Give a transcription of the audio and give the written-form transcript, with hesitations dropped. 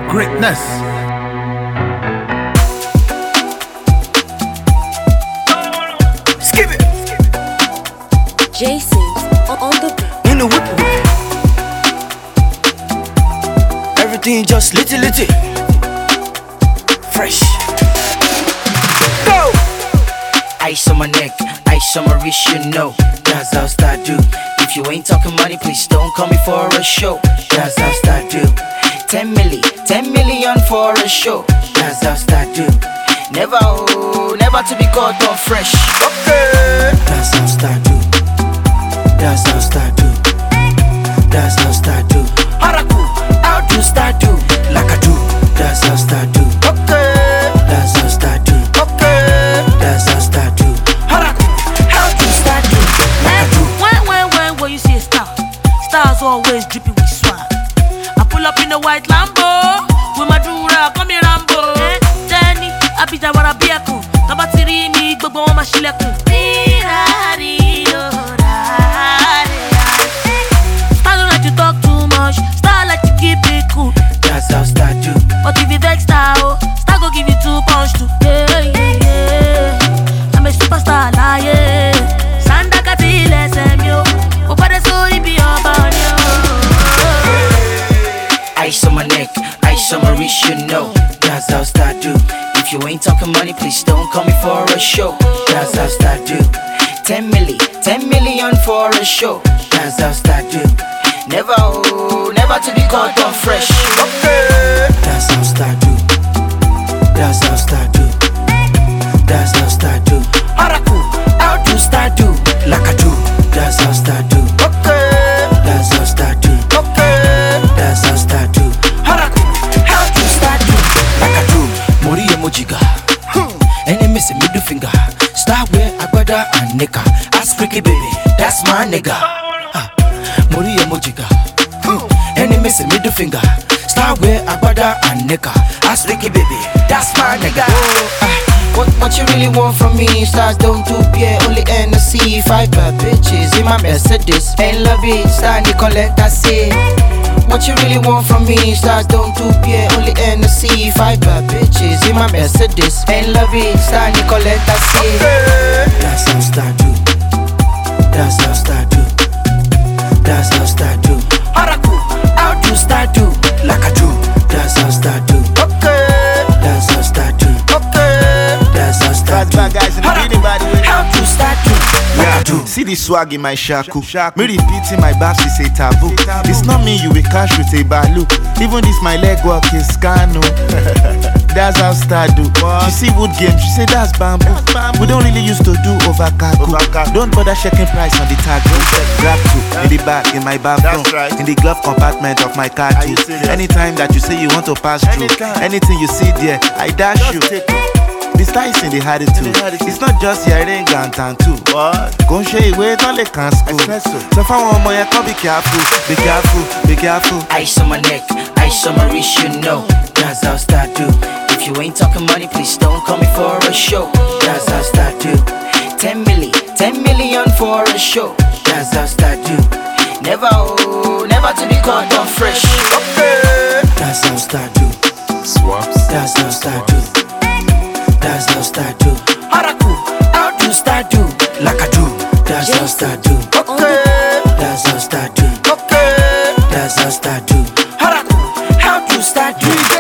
greatness. Skip it. Jason on the beat. In the whip. Everything just litty. Fresh. Go. Ice on my neck, ice on my wrist, you know. That's how I do. If you ain't talking money, please don't call me for a show. That's how I do. 10 million for a show. That's how I do. Never to be caught on fresh. Okay. That's how I do. That's how I do. That's how I do. Haraku, how do I do? Like I do. That's how I do. Okay. That's how I do. Okay. That's how I do. Haraku, how do I do? Like I do. When you see a star, stars always dripping with swag. I pull up in a white Lambo with my dura, come here Rambo. Jenny, I be that what I be a cool. Tabatiri me, gbogbo wọn ma ṣílẹ̀kùn. Star don't like to talk too much, star like to keep it cool. That's how I do. But if you vex star, star go give you 2 punch too. Yeah. I'm a superstar, yeah. Sanda katile semyo, opare sori bi obanyo. Ice on my neck, ice on my wrist, you know. That's how I do. If you ain't talking money, please don't call me for a show. That's how I do. 10 million for a show. That's how I do. Never to be caught on fresh. Okay. That's how I do. That's how I do. That's how I do. Haraku, how do I do? Like I do. That's how I do. Okay. That's how I do. Okay. That's how I do. Haraku, how do I do? Like I do. Mori emojiga. Enemy say middle finger. Start where Agbada and Nika. Ask Ricky baby, that's my nigga. Mori emojiga. Enemy say middle finger. Start where Agbada and Nika. Ask Ricky baby, that's my nigga. What you really want from me? Stars don't do beer, only NC. 5 bad bitches in my Mercedes. Ain't love it, start the collect, I say. What you really want from me? Stars don't do beer, only NC. 5 bad bitches in my Mercedes. Ain't love it, start the collect, I say. That's how I do. That's how I do. That's how I do. Haraku, how do I do? Like I do. That's how I do. Okay. That's how I do. Okay. That's how I do. Bad guys in the building, by the way. How do I do? Like I do. See the swag in my shaku. Me repeating my bass is a taboo. It's not me you will cash with a balu. Even this my leg work is scano. That's how star do. She see wood game, she say that's bamboo. We don't really used to do over cargo. Don't bother checking price on the tag. Grab two in the back, in my bathroom, in the glove compartment of my car too. Anytime that you say you want to pass through, anything you see there, I dash you. The style is in the attitude. It's not just hearing and too. Go show you where don't let can school. So for one more, you can be careful, be careful, be careful. Ice on my neck, ice on my wrist, you know. That's how I do. If you ain't talking money, please don't call me for a show. That's how I do. 10 million for a show. That's how I do. Never to be caught on fresh. Okay. That's how I do. Swaps. That's how I do. That's how I do. Haraku, how do I do? Like I do. That's how I do. Okay. That's how I do. Okay. That's how I do. Haraku, how do I do?